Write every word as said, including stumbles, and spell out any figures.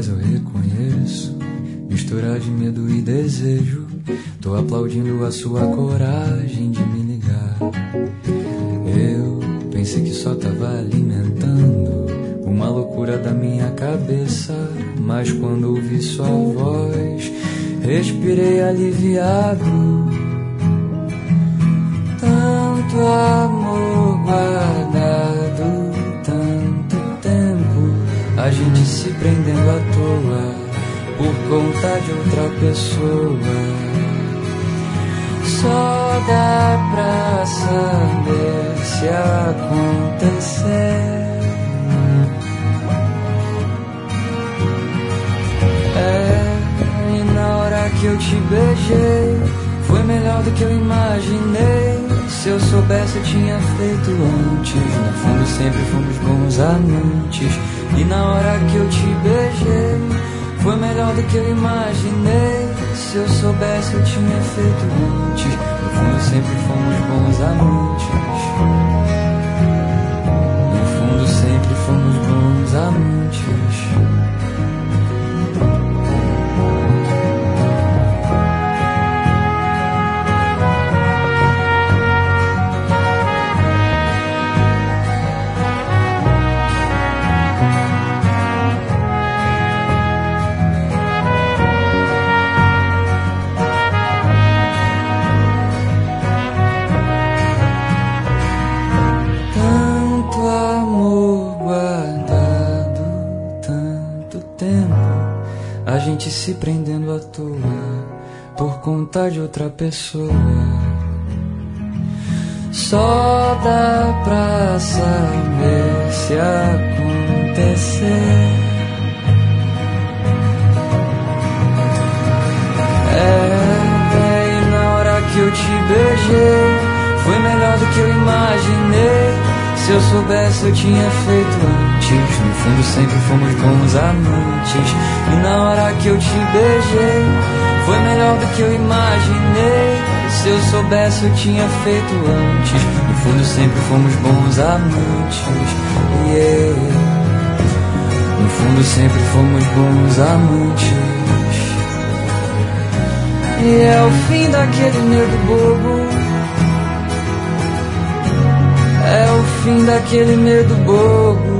voz eu reconheço, mistura de medo e desejo. Tô aplaudindo a sua coragem de me ligar. Eu pensei que só tava alimentando uma loucura da minha cabeça, mas quando ouvi sua voz, respirei aliviado. Tanto amor guardado, tanto tempo, a gente se prendendo à toa por conta de outra pessoa. Só dá pra saber se acontecer. É, e na hora que eu te beijei, foi melhor do que eu imaginei. Se eu soubesse eu tinha feito antes. No fundo sempre fomos bons amantes. E na hora que eu te beijei, foi melhor do que eu imaginei. Se eu soubesse eu tinha feito antes. No fundo sempre fomos bons amantes. No fundo sempre fomos bons amantes. A gente se prendendo à toa por conta de outra pessoa. Só dá pra saber se acontecer. É, e na hora que eu te beijei, foi melhor do que eu imaginei. Se eu soubesse eu tinha feito antes. No fundo sempre fomos bons amantes. E na hora que eu te beijei, foi melhor do que eu imaginei. Se eu soubesse eu tinha feito antes. No fundo sempre fomos bons amantes. Yeah. No fundo sempre fomos bons amantes. E é o fim daquele medo bobo. É o fim daquele medo bobo.